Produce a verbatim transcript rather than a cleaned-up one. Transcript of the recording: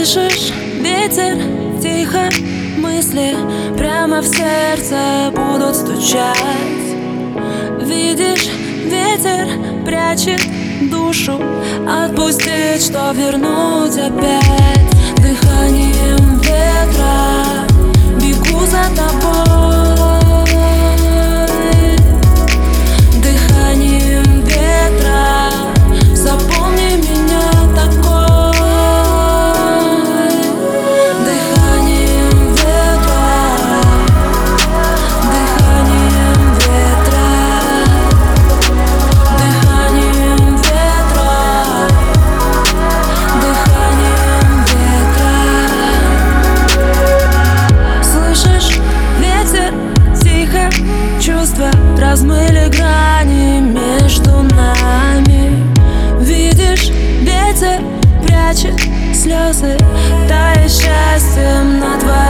Слышишь, ветер, тихо, мысли прямо в сердце будут стучать. Видишь, ветер прячет душу, отпустить, что вернуть опять. Дыханием ветра бегу за тобой, дыханием ветра запомни меня такой, дыханием ветра, дыханием ветра, дыханием ветра, дыханием ветра. Слышишь, ветер, тихо, чувства размыли грани между нами. Видишь, ветер прячет слезы, тая счастьем на твоей